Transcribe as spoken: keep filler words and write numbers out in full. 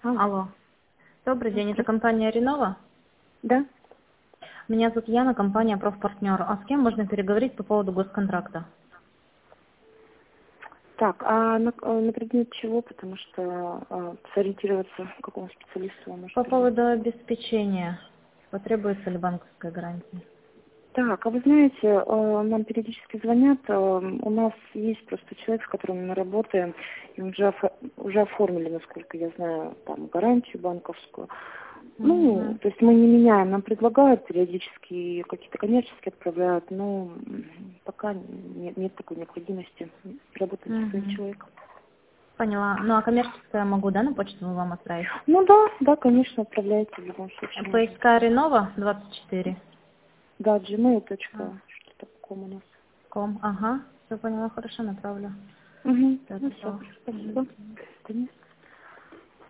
Алло. Алло. Добрый день, это Здравствуйте. компания Ренова. Да. Меня зовут Яна, компания Профпартнер. А с кем можно переговорить по поводу госконтракта? Так, а на, э, на предмет чего? Потому что э, сориентироваться, к какому специалисту вам нужно По перевести. поводу обеспечения. Потребуется ли банковская гарантия? Так, а вы знаете, э, нам периодически звонят. э, У нас есть просто человек, с которым мы работаем, и уже, офо- уже оформили, насколько я знаю, там гарантию банковскую. Ну, Угу. то есть мы не меняем, нам предлагают периодически какие-то коммерческие отправляют, но м, пока нет, нет такой необходимости. Работаем со своим Угу. человеком. Поняла. Ну, а коммерческое я могу, да, на почту вам отправить? Ну да, да, конечно, отправляйте в любом случае можно. пск Ренова двадцать четыре. Да, gmail А, точка ком у нас. ком. Ага. Все поняла, хорошо, направлю. Угу. Ну все, Добро. спасибо. До свидания.